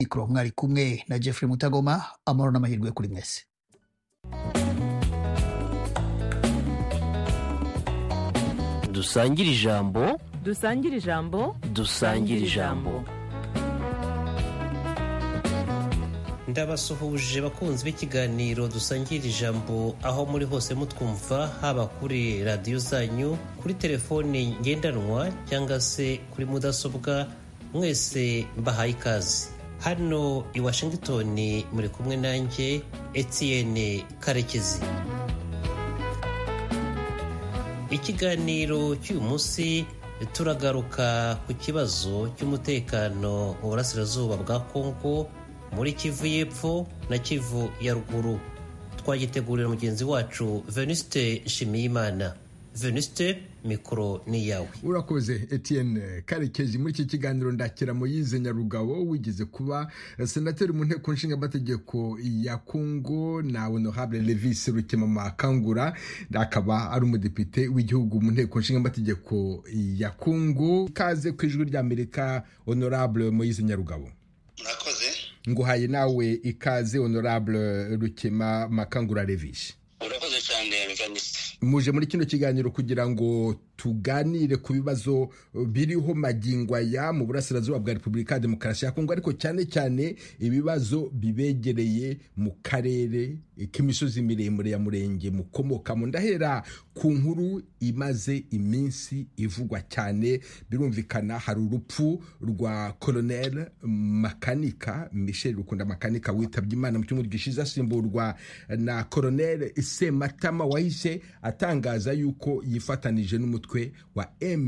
mikoro mwari kumwe na Jeffrey Mutagoma. Amahoro n'amahirwe kuri mwese. Dusangire ijambo. Dusangire ijambo. Dusangire ijambo. Ndabasuhuje bakunzi b'ikiganiro dusangira ijambo aho muri hose mutwumva, haba kuri radiyo zanyu, kuri telefoni ngendanwa cyangwa se kuri mudasobwa. Mwese mbahaye ikaze. Hano i Washington muri kumwe nanjye Etienne Karekezi. Ikiganiro cy'uyu munsi turagaruka ku kibazo cy'umutekano mu burasirazuba bwa Kongo, muri Kivu y'Epfo na Kivu ya Ruguru. Twagitegurira mugenzi wacu Venuste Nshimiyimana. Venuste, mikoro ni yawe. Urakoze Etienne Karekezi. Muri iki kiganiro ndakira Moise Nyarugabo, wigeze kuba senateri mu nteko nshingamategeko ya Kongo, na Honorable Levis Rukemamakangura, akaba ari umudepite w'igihugu mu nteko nshingamategeko ya Kongo. Kaze ku ijwi ry'Amerika Honorable Moise Nyarugabo. Murakoze. Nguhaye nawe ikaze Honorable Rukemamakangura Levis. Urakoze cyane Venuste. Muje muri kino kiganiro kugira ngo tuganire ku bibazo biriho magingo aya mu burasirazuba bwa Repubulika ya Demokarasi ya Kongo, ariko cyane cyane ibibazo bibegereye mu karere k'imisozi miremire ya Murenge mukomokamo. Ndahera ku nkuru imaze iminsi ivugwa cyane. Birumvikana hari urupfu rwa Colonel Makanika, Michel Rukunda Makanika, witabye Imana mu cyumweru gishize, asimburwa na Colonel Sematama wahise atangaza yuko yifatanije n'umutwe wa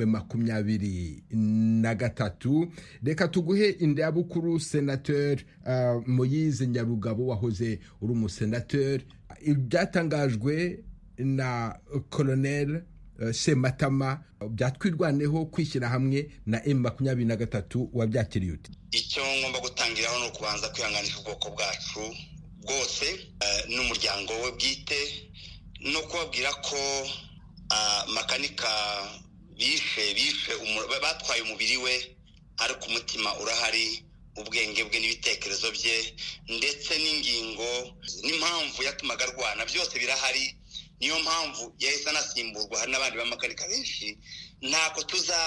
M23. Reka tuguhe indabukuru Senateur Moise Nyarugabo, wahoze uri umusenateur. Ibyatangajwe na Colonel Sematama byatwirwaneho kwishyira hamwe na M23 wabyakiriye ute? Icyo ngomba gutangiraho no kubanza kwihanganisha ubwoko bwacu bwose n'umuryango we bwite, no kubabwira ko Makanika bishe batwaye umubiri we, ariko umutima urahari, ubwenge bwe n'ibitekerezo bye ndetse n'ingingo n'impamvu yatumaga arwana byose birahari. Niyo mpamvu yahise anasimburwa. Hari n'abandi b'Amakanika benshi. Ntako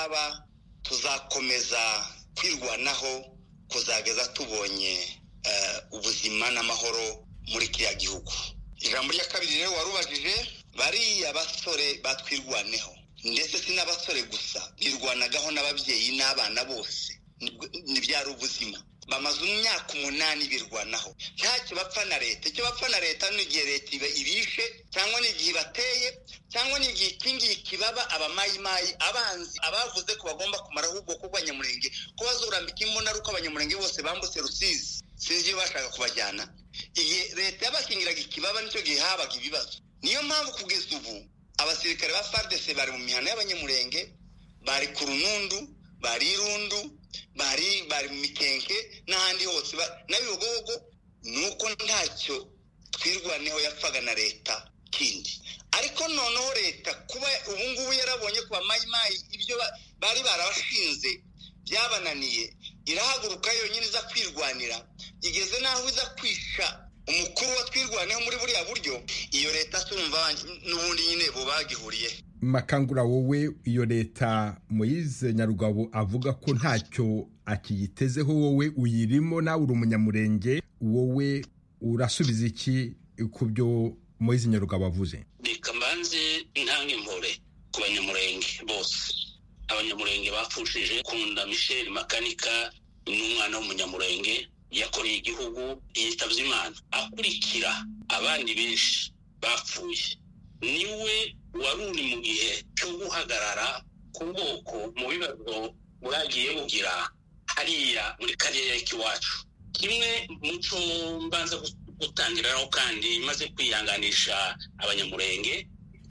tuzakomeza kwirwanaho kuzageza tubonye ubuzima n'amahoro muri kiriya gihugu. Ijambo rya kabiri rero warubajije, bariya basore batwirwaneho, ndetse si n'abasore gusa, birwanagaho n'ababyeyi n'abana bose, nibyari ubuzima. Bamaze imyaka 8 birwanaho, ntacyo bapfa na leta. Icyo bapfa na leta ni igihe leta ibishe, cyangwa n'igihe bateye, cyangwa n'igihe kingi kibaba abamayimayi, abanzi abavuze ko bagomba kumaraho ubwoko bw'Abanyamurenge, ko bazurambika imbona ari uko Abanyamurenge bose bambutse Rusizi, sinzi iyo bashaka kubajyana. Igihe leta yabakingiraga ikibaba nicyo gihe habaga ibibazo. Niyo mpamvu kugeza ubu abasirikare ba FARDC bari mu mihana y'Abanyamurenge, bari ku Runundu, bari Irundu, bari mu Mikenke n'ahandi hose n'Abibogobogo. Nuko ntacyo twirwaneho yapfaga na leta kindi. Ariko noneho leta kuba ubu ngubu yarabonye kuba mayimayi ibyo bari barabashinze byabananiye, irahaguruka yonyine iza kwirwanira, igeze naho iza kwisha umukuru wa twirwaneho muri buriya buryo. Iyo leta turumva n'ubundi nyine bo bagihuriye. Makangura, wowe iyo leta Moise Nyarugabo avuga ko ntacyo akiyitezeho, wowe uyirimo, nawe uri umunyamurenge, wowe urasubiza iki ku byo Moise Nyarugabo avuze? Reka mbanze ntange impore ku Banyamurenge bose. Abanyamurenge bapfushije Kunda Michel Makanika, n'umwana w'umunyamurenge yakoreye igihugu, yitabye Imana akurikira abandi benshi bapfuye. Niwe wari uri mu gihe cyo guhagarara ku bwoko mu bibazo bwagiye bugira hariya muri karere k'iwacu. Kimwe muco mbanza gutangiraho kandi maze kwihanganisha Abanyamurenge,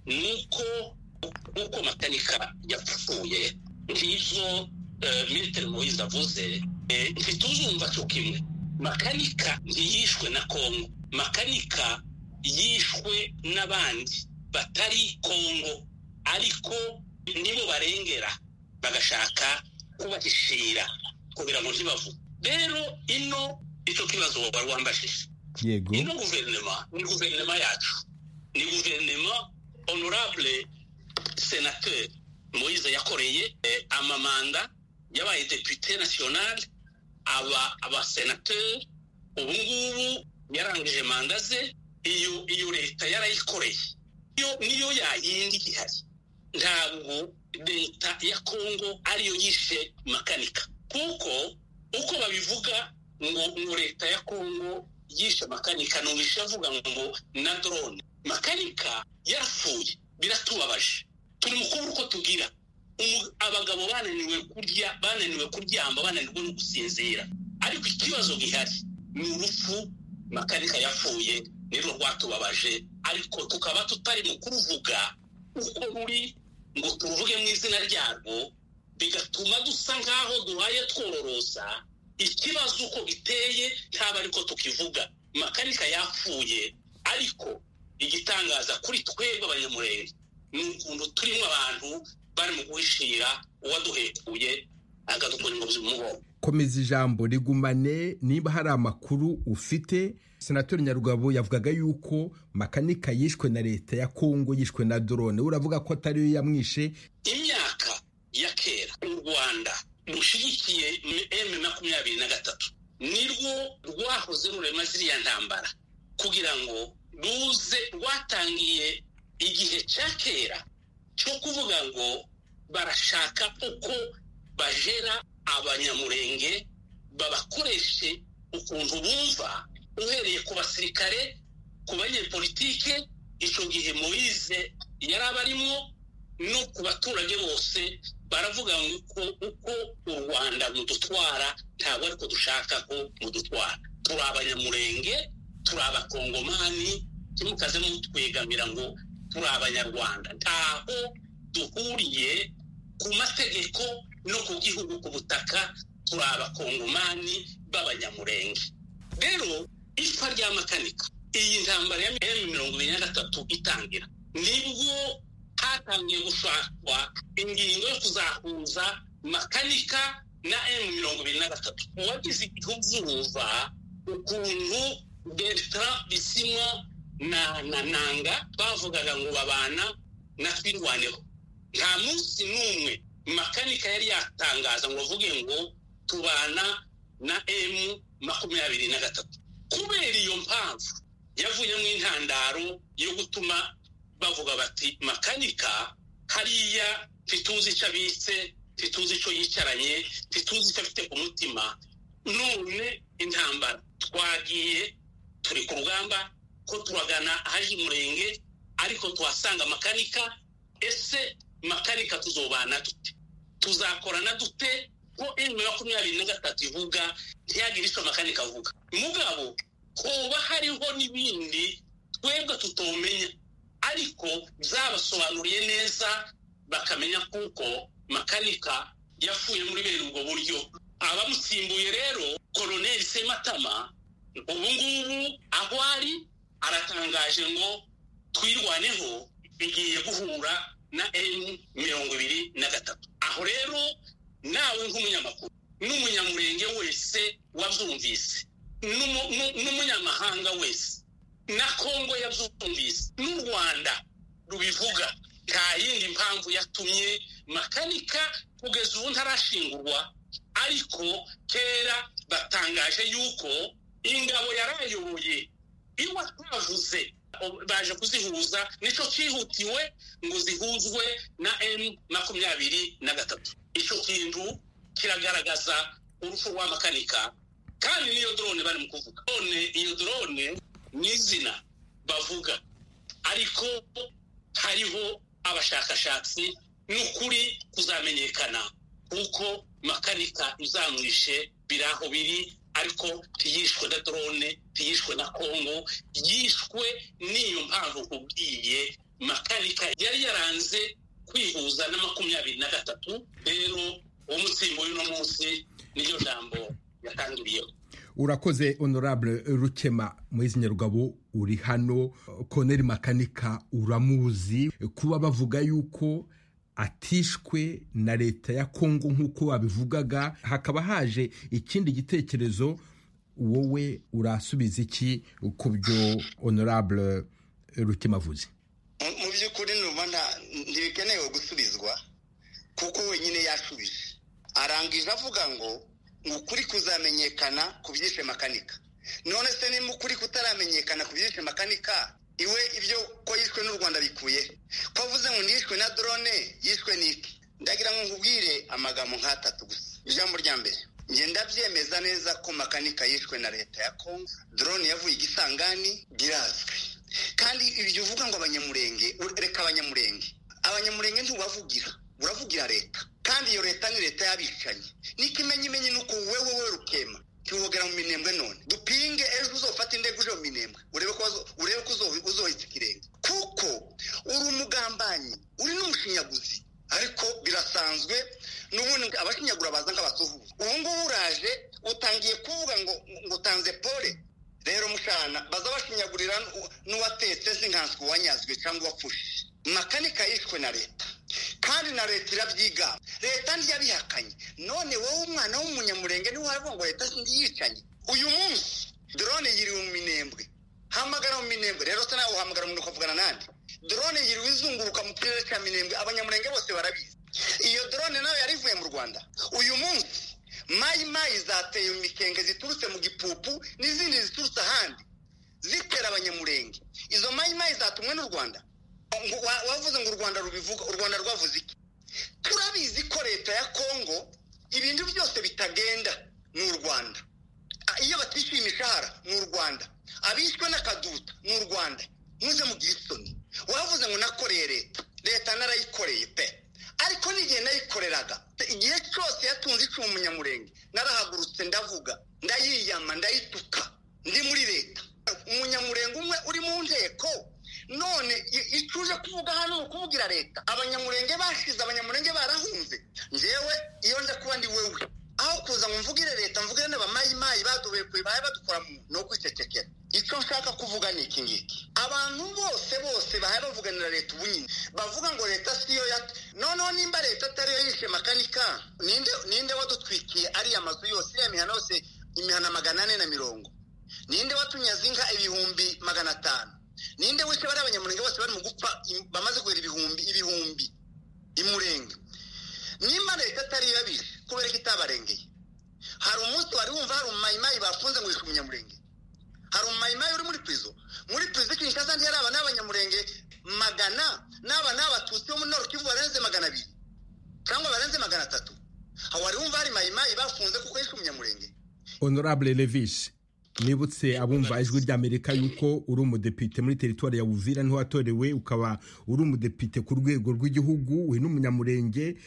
nuko uko Makanika yapfuye ntizo Military Moise avuze, ntituzumva cyo kimwe. Makanika ntiyishwe na Kongo, Makanika yishwe n'abandi batari Kongo, ariko nibo barengera bagashaka kubahishira kugira ngo ntibavuge. Rero ino icyo kibazo wari wambashije. Yego. Ino guverinoma yacu ni guverinoma honorable sénateur Moïse yakoreye amamanda yabaye député national aba sénateur ubu ngubu yarangije manda ze iyo leta yarayikoreye niyo yayindi ihari. Ntabwo leta ya Kongo ariyo yishe Makanika kuko uko babivuga ngo leta ya Kongo yishe Makanika n'ubisha avuga ngo na drone. Makanika yarapfuye, biratubabaje. Turi mu kubura uko tugira. Abagabo bananiwe kuryamba, bananiwe no gusinzira. Ariko ikibazo gihari ni urupfu. Makanika yapfuye nirwo rwatubabaje, ariko tukaba tutari mu kuruvuga uko ruri ngo turuvuge mu izina ryarwo, bigatuma dusa ngaho duhaye twororosa ikibazo uko giteye, ntaba ariko tukivuga. Makanika yapfuye, ariko igitangaza kuri twebwe abanyamurenge ni ukuntu turimo abantu bari mu guhishira uwaduhekuye akadukora ingobyi mu mugongo. Komeza ijambo rigumane. Niba hari amakuru ufite, Senator Nyarugabo yavugaga yuko Makanika yishwe na leta ya Kongo, yishwe na drone. Uravuga ko atari yo yamwishe? Imyaka ya kera u Rwanda rushigikiye M23 nirwo rwahoze rurema ziriya ntambara kugira ngo ruze rwatangiye igihe cya kera cyo kuvuga ngo barashaka uko bajera abanyamurenge, babakoreshe ukuntu bumva, uhereye ku basirikare, ku banyepolitike icyo gihe Moïse yari abarimo, no ku baturage bose. Baravuga ngo uko u Rwanda mudutwara ntabwo ariko dushaka ko mudutwara. Turi abanyamurenge, turi abakongomani, timukaze mutwegamira ngo turi abanyarwanda. Ntaho duhuriye ku mategeko no ku gihugu, ku butaka. Turi abakongomani b'abanyamurenge. Rero ipfa rya Makanika, iyi ntambara ya M23 itangira, nibwo hatangiye gushakwa ingingo yo kuzahuza Makanika na M23. Uwagize igihuzuza ukuntu Bertrand Bisimwa na Nanga bavugaga ngo babana na twirwaneho. Nta munsi n'umwe Makanika yari yatangaza ngo avuge ngo tubana na M23. Kubera iyo mpamvu yavuye mu intandaro yo gutuma bavuga bati Makanika hariya tituzi icyo abitse, tituzi icyo yicaranye, tituzi icyo afite ku mutima. None intambara twagiye, turi ku rugamba ko turagana ahaje umurenge, ariko tuhasanga Makanika. Ese Makanika tuzobana dute? Tuzakorana dute? Ko M23 ivuga ntiyagire icyo Makanika avuga. Mugabo hoba hariho n'ibindi twebwe tutomenya, ariko byabasobanuriye neza bakamenya kuko Makanika yapfuye muri bene ubwo buryo. Abamusimbuye rero Colonel Sematama ubu ngubu aho ari aratangaje ngo twirwaneho bigiye guhura na M23. Aho rero nawe nk'umunyamakuru n'umunyamurenge wese wabyumvise, n'umunyamahanga wese na Kongo yabyumvise, n'u Rwanda rubivuga, nta yindi mpamvu yatumye Makanika kugeza ubu ntarashingurwa. Ariko kera batangaje yuko ingabo yarayoboye iwe atavuze baje kuzihuza, nicyo cyihutiwe ngo zihuzwe na M23. Icyo kintu kiragaragaza urupfu rwa Makanika. Kandi niyo drone bari mu kuvuga, none iyo drone ni izina bavuga, ariko hariho abashakashatsi n'ukuri kuzamenyekana kuko Makanika izamwishe biraho biri, ariko tiyishwe na drone, tiyishwe na Kongo, yishwe n'iyo mpamvu kubwiye. Makanika yari yaranze kwihuza na 23. Rero umutsimbo w'uno munsi niyo jambo yatangiriyeho. Urakoze Honorable Rukema Moïse Nyarugabo, uri hano. Colonel Makanika uramuzi, kuba bavuga yuko atishwe na leta ya Kongo nk'uko babivugaga, hakaba haje ikindi gitekerezo wowe urasubiza iki ku byo honorable Rutima avuze? Mu by'ukuri ntibikenewe gusubizwa kuko wenyine yashubije, arangije avuga ngo ukuri kuzamenyekana ku byishe makanika. None se ni ukuri kutaramenyekana ku byishe makanika, iwe ibyo ko yishwe n'u Rwanda bikuye ko avuze ngo nishwe na drone, yishwe n'iki? Ndagira ngo nkubwire amagambo nk'atatu gusa. Ijambo rya mbere, nge ndabyemeza neza ko makanika yishwe na leta ya Kongo, drone yavuye igisangani birazwi. Kandi ibyo uvuga ngo abanyamurenge, reka abanyamurenge ntubavugira, uravugira leta, kandi iyo leta ni leta y'abicanyi. N'ikimenyimenyi nuko wewe Rukema kiwogera mu Minembwe, none dupinge ejo uzofata indege uje mu Minembwe urebe ko uzohita ikirenge, kuko uri umugambanyi, uri n'umushinyaguzi. Ariko birasanzwe n'ubundi abashinyagura baza nk'abasuhuza. Ubu ngubu uraje utangiye kuvuga ngo utanze pole. Rero mushana baza bashinyagurira n'uwatetse zinkanswe wanyazwe cyangwa wapfushije. Makanika yishwe na leta, kandi na leta irabyiga, leta ntiyabihakanye. None wowe umwana w'umunyamurenge ni wavuga ngo leta sindiyicanye? Uyu munsi drone yiriwe mu Minembwe, hamagara mu Minembwe. Rero se nawe uhamagara umuntu ukavugana nande? Drone yiriwe izunguruka mu kirere cya Minembwe, abanyamurenge bose barabizi. Iyo drone nayo yarivuye mu Rwanda. Uyu munsi mayi zateye mu Mikenge ziturutse mu Gipupu n'izindi ziturutse ahandi zitera abanyamurenge. Izo mayi zatumwe n'u Rwanda. Wavuze ngo u Rwanda rubivuga, u Rwanda rwavuze iki? Turabizi ko leta ya Kongo ibintu byose bitagenda n'u Rwanda. Iyo batishyuye imishahara n'u Rwanda, abishwe n'akaduta n'u Rwanda. Muze mugira isoni. Wavuze ngo nakoreye leta narayikoreye pe, ariko n'igihe nayikoreraga, igihe cyose yatunze icumu umunyamurenge, narahagurutse ndavuga, ndayiyama, ndayituka, ndi muri leta. Umunyamurenge umwe uri mu nteko, none icuje kuvuga hano ukuvugira leta. Abanyamurenge bashize, abanyamurenge barahunze. Njyewe iyo nza kuba ndi wewe, aho kuza ngo mvugire leta, mvugire n'abamayimayi badubekuye baye badukora no kwicecekera. Icyo nshaka kuvuga ni iki ngiki. Abantu bose bahaye bavuganira leta ubu nyine bavuga ngo leta siyo noneho nimba leta atariyo yishe makanika, ninde wadutwikiye ariya mazu yose, ya mihana yose, imihana 440? Ninde watunyaze inka 500? Ninde wishe bari abanyamurenge bose bari mu gupfa bamaze guhera ibihumbi imurenge? Nimba leta atariyo yabishe, kubera ko itabarengeye? Hari umunsi wari wumva hari umayimayi bafunze ngo yishe umunyamurenge? Hari umayimayi uri muri prison? Muri prison Kinshasa ndi hari abanyamurenge 100 n'abatutsi bo muri Nord Kivu barenze 200 cyangwa barenze 300. Wari wumva hari mayimayi bafunze kuko yishe umunyamurenge? Honorable Levis, nibutse abumva ijwi ry'Amerika yuko uri umudepite muri teritwari ya Uvira, niho watorewe, ukaba uri umudepite ku rwego rw'igihugu, we n'umunyamurenge.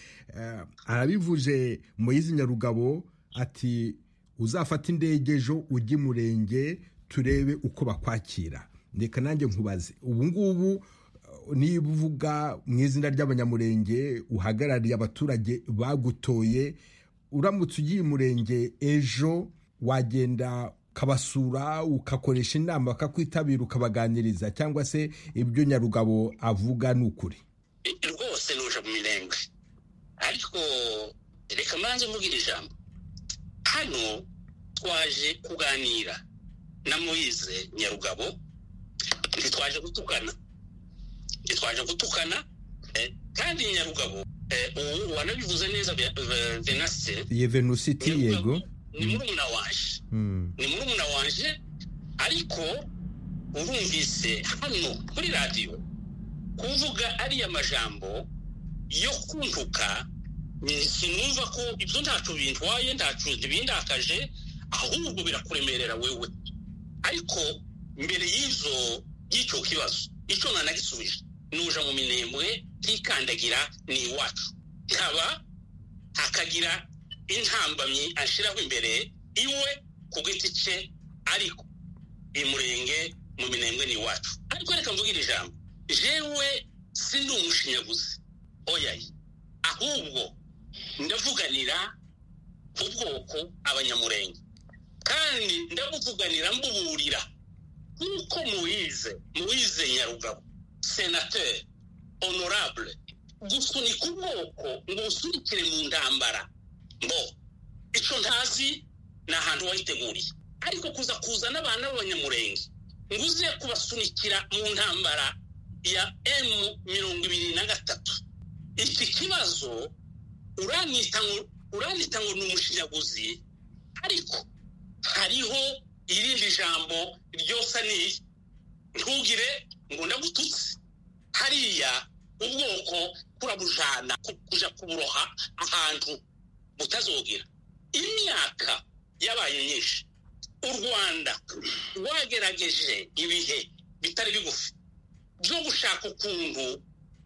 Arabivuje Moise Nyarugabo ati uzafata indege ejo ujye Murenge turebe uko bakwakira. Ndeka nanjye nkubaze, ubu ngubu niba uvuga mu izina ry'abanyamurenge uhagarariye abaturage bagutoye, uramutse ugiye Murenge ejo wagenda kabasura ukakoresha inama bakakwitabira ukabaganiriza, cyangwa se ibyo Nyarugabo avuga n'ukuri? Rwose nuje mu Minembwe, ariko reka manze mvugira ijambo. Hano twaje kuganira na Moise Nyarugabo, ntitwaje gutukana, kandi Nyarugabo wanabivuze neza Venusiti, yego, ni murumuna wanje, ariko urumvise hano kuri radio kuvuga ariya majambo yo kuntuka. Sinumva ko ibyo ntacu bintwaye, ntacu bindakaje, ahubwo birakuremerera wewe. Ariko mbere y'icyo kibazo, icyo nanagisubije, nuja mu Minembwe kikandagira ni iwacu, nkaba hakagira intambamyi ashiraho imbere iwe ku giti cye, ariko imurenge mu Minembwe ni iwacu. Ariko reka mvugira ijambo, jewe sindi umushinyaguzi oyayi, ahubwo ndavuganira ubwoko abanyamurenge, kandi ndabuvuganira mbuburira kuko Moise Nyarugabo senateur honorable gusunika ubwoko ngo usunikire mu ndambara, icyo ntazi ni ahantu wayiteguriye. ariko kuzana abana b'abanyamurenge ngo uze kubasunikira mu ntambara ya M23. Iki kibazo uranita ngo ni umushinyaguzi, ariko hariho irindi jambo ryose ni ntugire ngo ndagututse. Hariya ubwoko kurabujana kuja kuburoha ahantu butazogira. Imyaka yabaye nyinshi, u Rwanda rwagerageje ibihe bitari bigufi byo gushaka ukuntu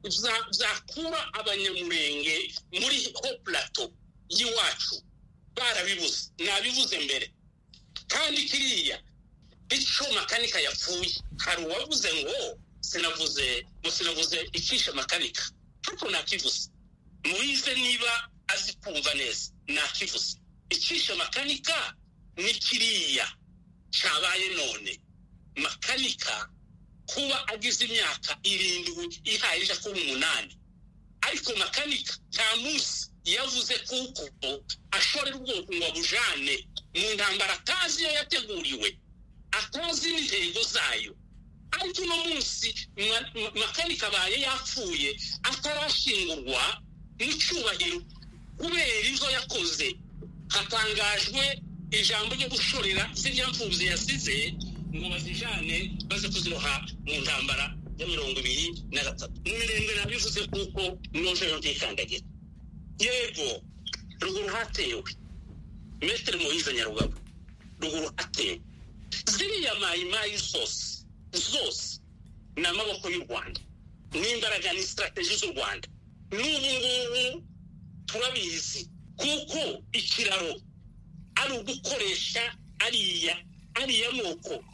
zakura abanyamurenge muri ho plateau y'iwacu. Barabibuze, nabivuze mbere. Kandi kiriya icyo makanika yapfuye, hari uwavuze ngo sinavuze icisha makanika, ariko nakivuze. Muize niba azi kumva neza, nakivuze. Icisha makanika ni kiriya cyabaye none. Makanika kuba agize imyaka 7 ihayije ku 8, ariko makanika nta munsi yavuze kuko ashorera ubwoko ngo abujane mu ntambara atazi yo yateguriwe, atazi n'intego zayo. Ariko uno munsi makanika abaye yapfuye atarashingurwa mu cyubahiro kubera ibyo yakoze. Hatangajwe ijambo ryo gushorera ziriya mfubyi yasize ngo bazijane baze kuziroha mu ntambara ya 23. Imirenge nabivuze kuko noje yotekandagira. Yego ruguru hatewe Maitre Moise Nyarugabo, ruguru hatewe ziriya mayimayi zose n'amaboko y'u Rwanda n'imbaraga ni strategy z'u Rwanda. N'ubu ngubu turabizi kuko ikiraro ari ugukoresha ariya moko.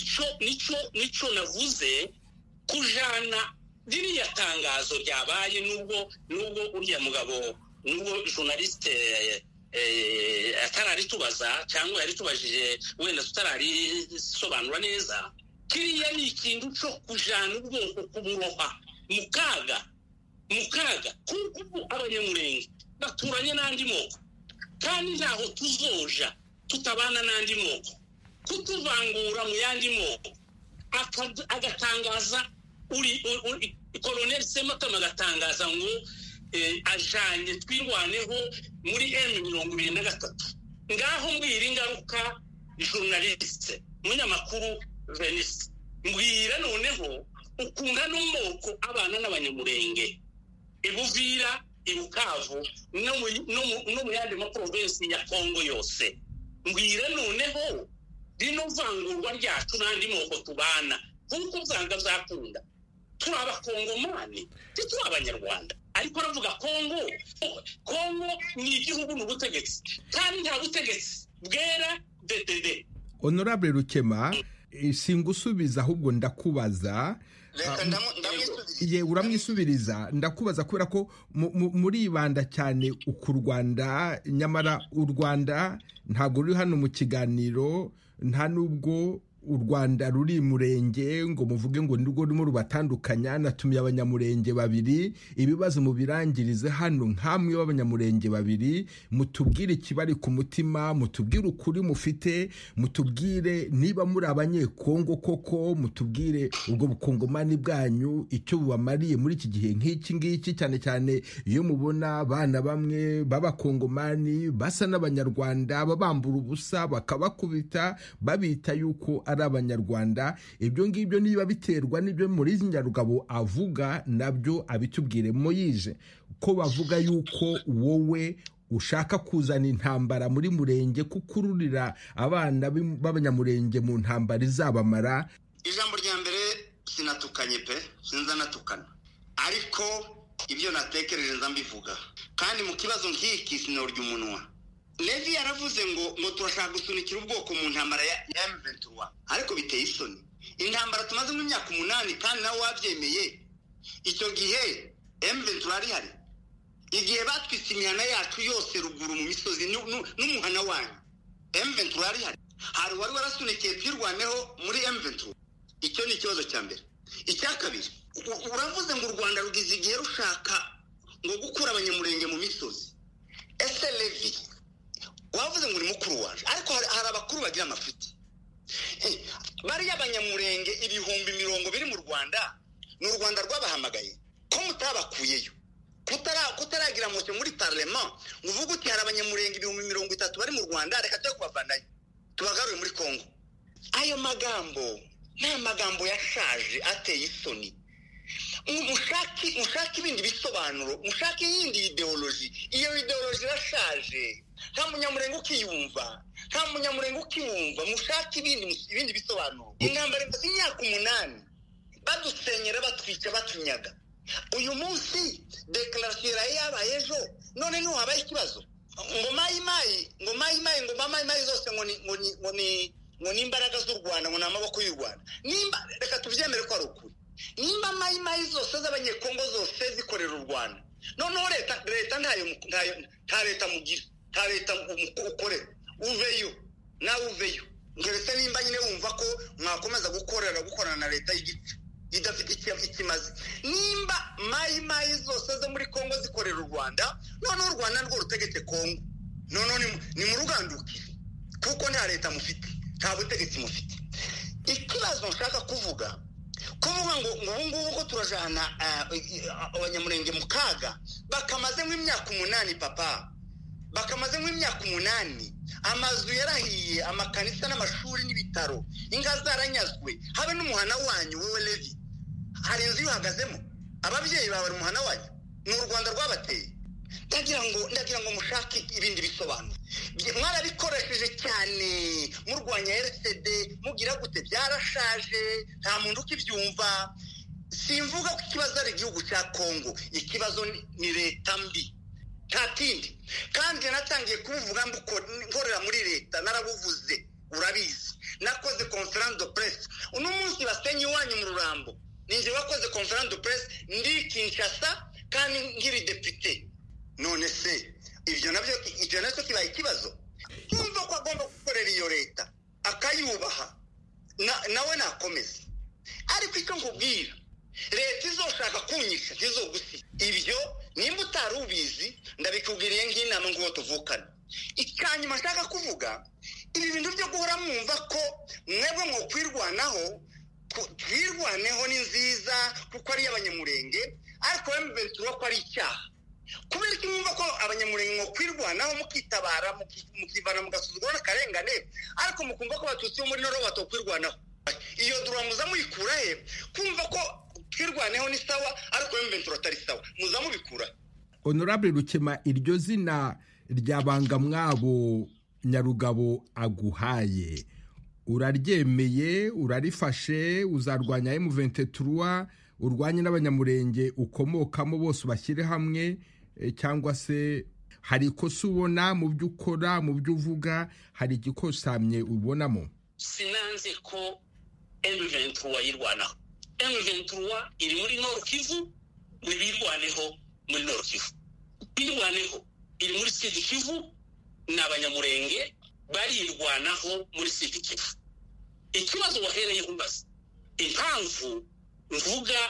Nico navuze kujana ririya tangazo ryabaye nubwo uriya mugabo, nubwo journaliste atararitubaza cyangwa yaritubajije wenda tutararisobanura neza. Kiriya ni ikintu cyo kujana ubwoko kuburoha mukaga kuko abanyamurenge baturanye n'andi moko, kandi ntaho tuzoja tutabana n'andi moko. Kutuvangura mu yandi moko agatangaza Colonel Sematama agatangaza ngo ajanye twirwaneho muri M23. Ngaho mbwira ingaruka journaliste munyamakuru Venice, mbwira noneho ukunda n'umoko abana n'abanyamurenge ibuvira ibukavu no mu yandi ma province ya Kongo yose. Mbwira noneho rino vangurwa ryacu n'andi moko tubana kuko uzanga zakunda. Turi abakongomani, turi abanyarwanda, ariko aravuga Kongo ni igihugu n'ubutegetsi, kandi nta butegetsi bwera DDD. Honorable Rukema, singusubiza ahubwo ndakubaza. Ye uramwisubiriza, ndakubaza kubera ko muri ibanda cyane ku Rwanda, nyamara u Rwanda ntabwo ruri hano mu kiganiro, nta nubwo u Rwanda ruri murenge ngo muvuge ngo nirwo rurimo rubatandukanya. Natumiye abanyamurenge babiri, ibibazo mubirangirize hano nkamwe b'abanyamurenge babiri, mutubwire ikibari ku mutima, mutubwire ukuri mufite, mutubwire niba muri abanyekongo koko, mutubwire ubwo bukongomani bwanyu icyo bubamariye muri iki gihe nk'iki ngiki, cyane cyane iyo mubona abana bamwe b'abakongomani basa n'abanyarwanda babambura ubusa bakabakubita babita yuko ari abanyarwanda. Ibyo ngibyo niba biterwa n'ibyo muri Nyarugabo avuga, nabyo abitubwire. Moise, ko bavuga yuko wowe ushaka kuzana intambara muri murenge kukururira abana b'abanyamurenge mu ntambara izabamara. Ijambo rya mbere sinatukanye pe, sinzanatukana, ariko ibyo natekereje nzambivuga. Kandi mu kibazo nk'iki sinorya umunwa. Levi yaravuze ngo turashaka gusunikira ubwoko mu ntambara ya M23, ariko biteye isoni. Intambara tumaze mu myaka 8 kandi nawe wabyemeye. Icyo gihe M23 ari hari. Igihe batwise imihana yacu yose ruguru mu misozi n'umuhana wanyu, M23 ari hari. Hari wari warasunikiye twirwaneho muri M23. Icyo ni ikibazo cya mbere. Icya kabiri, uravuze ngo u Rwanda rugize igihe rushaka ngo gukura abanyamurenge mu misozi. Ese Levi wavuze ngo uri mukuru waje, ariko hari abakuru bagira amafuti. bari abanyamurenge ibihumbi 20 biri mu Rwanda n'u Rwanda rwabahamagaye ko mutabakuyeyo kutaragira mu muri parlement uvuga uti hari abanyamurenge ibihumbi 30 bari mu Rwanda reka cyo kubavanayo tubagaruye muri Kongo. Ayo magambo nta magambo yashaje ateye isoni. Mushaki ibindi bisobanuro, mushaki yindi ideology. Iyo ideology irashaje, nta munyamurenge ukiyumva, mushaki ibindi bisobanuro. Intambara imaze imyaka 8 badusenyera batwica batunyaga. Uyu munsi declaration yabaye ejo none no habaye ikibazo ngo mayi zose ngo ni imbaraga z'u Rwanda ngo namaboko y'u Rwanda. Nimba reka tuvyemere ko ari ukuri. Nimba mayi zose z'abanyekongo zose zikorera u Rwanda. Noneho leta nta leta mugira, nta leta ukorera. Uveyo. Ngeretse nimba nyine wumva ko mwakomeza gukorana na leta y'igice idafite ikimaze. Nimba mayi zose zo muri Kongo zikorera u Rwanda, noneho u Rwanda rwo rutegetse Kongo. Ni mu rugandukire kuko nta leta mufite, nta butegetsi mufite. Ikibazo nshaka kuvuga ngo ubu ko turajana abanyamurenge mu kaga bakamaze nk'imyaka 8 papa, bakamaze nk'imyaka 8. Amazu yarahiye, amakanisa n'amashuri n'ibitaro, inga zaranyazwe, habe n'umuhana wanyu wewe Levi. Hari inzu yuhagazemo, ababyeyi bawe umuhana wanyu ni u Rwanda rwabateye. Ndagira ngo mushake ibindi bisobanuro. Mwarabikoresheje cyane murwanya RCD, mugira gute byarashaje, nta muntu ukibyumva. Simvuga ko ikibazo ari igihugu cya Kongo, ikibazo ni leta mbi. Tatindi kandi natangiye kuvuga nkorera muri leta, narabuvuze urabizi. Nakoze conference de presse uno munsi basenyi wanyu mu Rurambo, ninje wakoze conference de presse ndi Kinshasa kandi ngiri député. None se ibyo nabyo kibaye ikibazo. Kumva ko agomba gukorera iyo leta akayubaha nawe nakomeza. Ariko icyo nkubwira, leta izoshaka kunyisha ntizogusi. Ibyo nimba utarubizi ndabikubwiriye nk'inama ngo tuvukana. Ikanyuma nshaka kuvuga ibi bintu byo guhora mwumva ko mwebwe mwo kwirwanaho, twirwaneho ni nziza kuko ari abanyamurenge, ariko M23 ko ari icyaha. Kubera iki mwumva ko abanyamurenge mwo kwirwanaho mukitabara mukivana mugasuzugura n'akarengane, ariko mukumva ko abatutsi bo muri Noro batokwirwanaho? Iyo duramuza muyikura he? Kumva ko twirwaneho ni sawa ariko M23 atari sawa, muza mubikura. Honorable Rukema, iryo zina ryabanga mwabo Nyarugabo aguhaye uraryemeye, urarifashe, uzarwanya M23, urwanye n'abanyamurenge ukomokamo bose bashyire hamwe, cyangwa se hari ikosa ubona mu byo ukora, mu byo uvuga, hari igikosamye ubonamo? Sinanze ko M23 yirwanaho. M23 iri muri Nord Kivu, nibirwaneho muri Nord Kivu. Birwaneho iri muri Sud Kivu, n'abanyamurenge barirwanaho muri Sud Kivu. Ikibazo wahereye kumbaza impamvu mvuga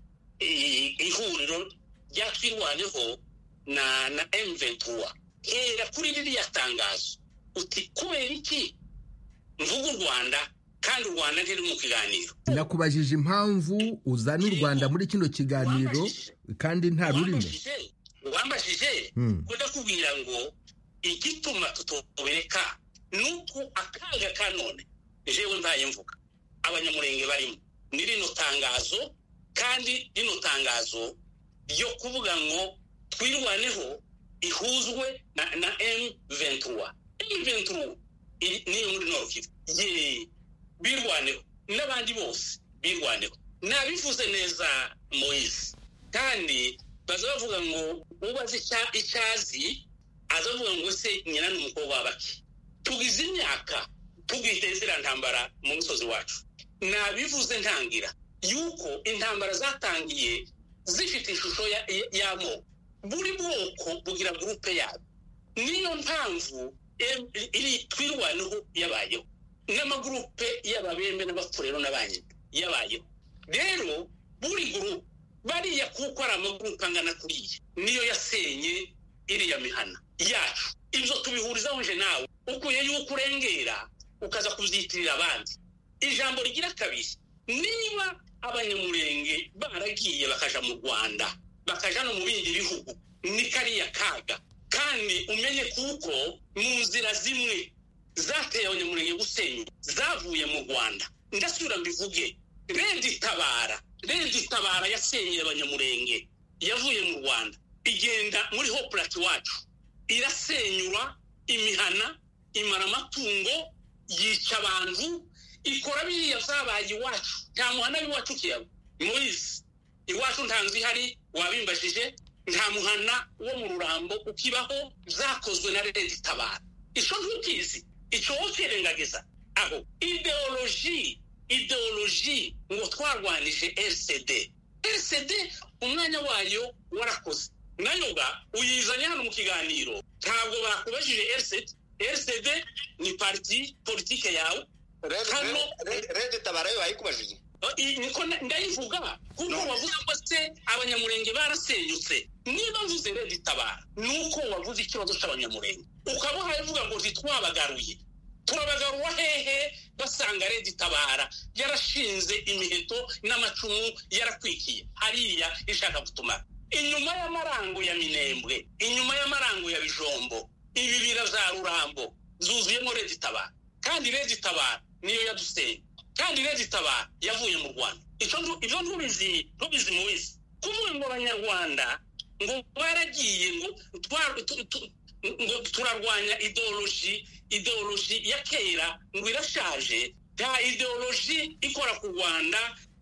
ihuriro ryatwirwaneho na M23 hera kuri ririya tangazo uti kubera iki mvuga u Rwanda kandi u Rwanda ntiri mu kiganiro. Nakubajije impamvu uzana u Rwanda muri kino kiganiro kandi nta rurimo. Wambajije kudakubwira ngo igituma tutobereka nuko akaga kanone jewe mbaye mvuga abanyamurenge barimo ni rino tangazo, kandi rino tangazo ryo kuvuga ngo twirwaneho ihuzwe na M23. M23 ni muri Nord Kivu birwaneho n'abandi bose birwaneho. Nabivuze neza Moise, kandi bazavuga ngo ubaze icyazi azavuga ngo se nyina n'umukobwa wabaki. Tugize imyaka tugitezera ntambara mu musozi wacu. Nabivuze ntangira yuko intambara zatangiye zifite ishusho yamo, buri bwoko bugira groupe yabo. Niyo mpamvu iri twirwaneho yabayeho n'amagroupe y'ababembe n'abafurero n'abanye yabayeho. Rero buri groupe bariya kuko ari amagroupe angana kuriye niyo yasenye iriya mihana yacu. Ibyo tubihurizaho nje nawe ukuye yuko urengera ukaza kuvyitirira abandi. ijambo rigira kabiri, niba abanyamurenge baragiye bakaja mu Rwanda bakaja no mu bindi bihugu, ni kariya kaga. Kandi umenye kuko mu nzira zimwe zateye abanyamurenge gusenya zavuye mu Rwanda. Ndasubira mbivuge, Redi Tabara yasenyeye abanyamurenge, yavuye mu Rwanda igenda muri Hoplite wacu, irasenyura imihana, imara amatungo, yica abantu, ikora biriya zabaye iwacu. Nta muhana w'iwacu kiyaba Moise, iwacu ntanzu ihari wabimbajije, nta muhana wo mu Rurambo ukibaho, zakozwe na Redi Tabara. Ico ntukizi, ico wokirengagiza aho. Ideoloji ngo twarwanije RCD umwanya wayo warakoze, nayo ga uyizanye hano mu kiganiro, ntabwo bakubajije RCD ni parti politique yawe. Redi Tabara yo bayikubajije, niko ndayivuga kuko wavuze ko se abanyamurenge barasenyutse. Niba mvuze Redi Tabara nuko wavuze ikibazo cy'abanyamurenge, ukaba havuga ngo zitwabagaruye. Turabagaruwa hehe? Basanga Redi Tabara yarashinze imiheto n'amacumu, yarakwikiye hariya ishaka gutuma. Inyuma y'amarango ya Minembwe, inyuma y'amarango ya Bijombo, ibibira za Rurambo zuzuyemo Redi Tabara. Kandi Redi Tabara niyo yadusenye, kandi Redi Tabara yavuye mu Rwanda. Ibyo ntubizi Moise. Kuvuga ngo abanyarwanda ngo baragiye ngo turarwanya ideoloji ya kera ngo irashaje. Nta ideoloji ikora ku Rwanda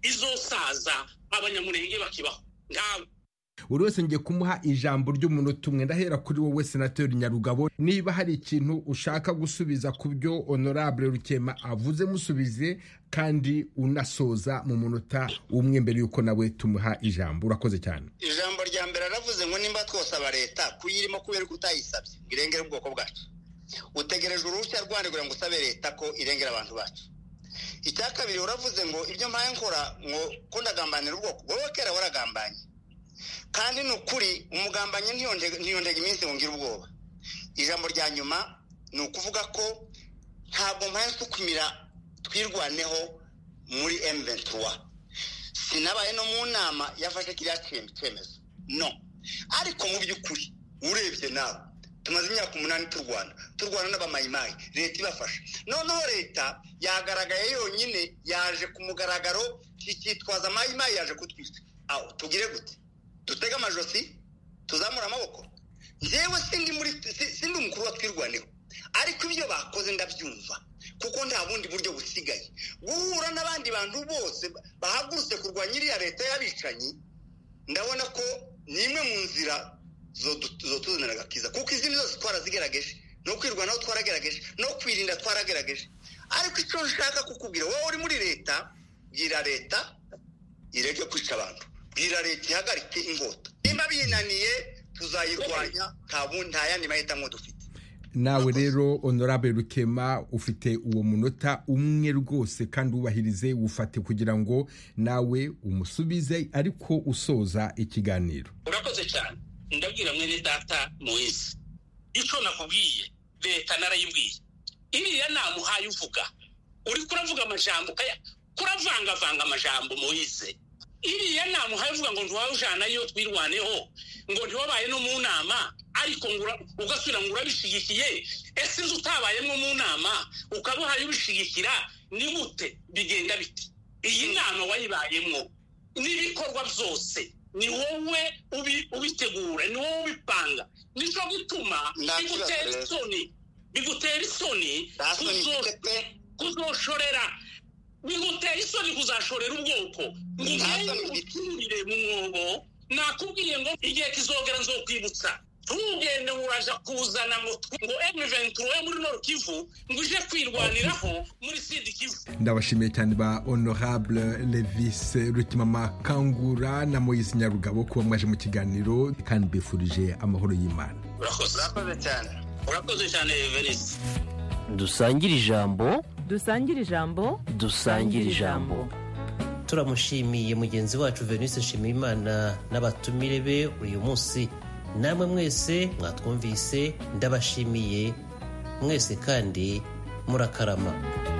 izosaza abanyamurenge bakibaho, ntawe. Buri wese ngiye kumuha ijambo ry'umunota umwe. Ndahera kuri wowe Senateri Nyarugabo, niba hari ikintu ushaka gusubiza ku byo Honorable Rukema avuze, musubize kandi unasoza mu munota umwe mbere yuko nawe tumuha ijambo. Urakoze cyane. Ijambo rya mbere aravuze ngo nimba twosaba leta kuyirimo kubera ko utayisabye irengera ubwoko bwacu, utegereje uruhushya rwande kugira ngo usabe leta ko irengera abantu bacu. Icya kabiri uravuze ngo ibyo mpaye nkora ngo ko ndagambanira ubwoko. Wowe kera waragambanye, kandi nukuri umugambanyi ntiyondega iminsi ngo ngire ubwoba. Ijambo rya nyuma ni ukuvuga ko ntabwo mpaye nsukumira twirwaneho muri M23. Sinabaye no mu nama yafashe kiriya cyemezo, no. Ariko mu by'ukuri urebye nawe tumaze imyaka 8 turwana n'abamayimayi, leta ibafasha. Noneho leta yagaragaye yonyine, yaje ku mugaragaro, cyitwaza amayimayi yaje kutwica. Aho tugire gute? Dutega amajosi, tuzamura amaboko? Njyewe sindi umukuru wa twirwaneho, ariko ibyo bakoze ndabyumva kuko nta bundi buryo busigaye. Guhura n'abandi bantu bose bahagurutse kurwanya iriya leta y'abicanyi, ndabona ko ni imwe mu nzira zo tuzanira agakiza, kuko izindi zose twarazigerageje, no kwirwanaho twaragerageje, no kwirinda twaragerageje. Ariko icyo nshaka kukubwira, wowe uri muri leta, bwira leta ireke kwica abantu, bwira leta ihagarike ingota. Nimba binaniye tuzayirwanya, nta yandi mahitamo dufite. Nawe rero Honorable Rukema ufite uwo munota umwe rwose, kandi ubahirize ufate kugira ngo nawe umusubize ariko usoza ikiganiro. Urakoze cyane. Ndabwira mwene data Moise, icyo nakubwiye leta narayibwiye. Iriya namuhaye uvuga, uri kuravuga amajambo kuravanga amajambo Moise. Iriya namuhaye uvuga ngo ntiwajana yo twirwaneho, ngo ntiwabaye no mu nama, ariko ugasubira ngo urabishigikiye. Ese utabayemo mu nama ukabuhaye ubishigikira, ni gute bigenda biti? Iyi nama wayibayemo n'ibikorwa byose ni wowe ubitegura, ni wowe ubipanga. Nico gutuma bigutera isoni kuzoshorera, bigutera isoni kuzashorera ubwoko. Ngire mu mwobo, nakubwiye ngo igihe kizogera nzokwibutsa. Ntugende uraja kuzana ngo M23 muri Nord Kivu ngo uje kwirwaniraho muri Sud Kivu. Ndabashimiye cyane ba Honorable Levis Rukimama Kangura na Moise Nyarugabo kuba mwaje mu kiganiro, kandi bifurije amahoro y'Imana. Urakoze cyane. Urakoze cyane Venis. Dusangire ijambo. Turamushimiye mugenzi wacu Venus Nshimiyimana n'abatumire be uyu munsi. Namwe mwese mwatwumvise ndabashimiye mwese kandi murakarama.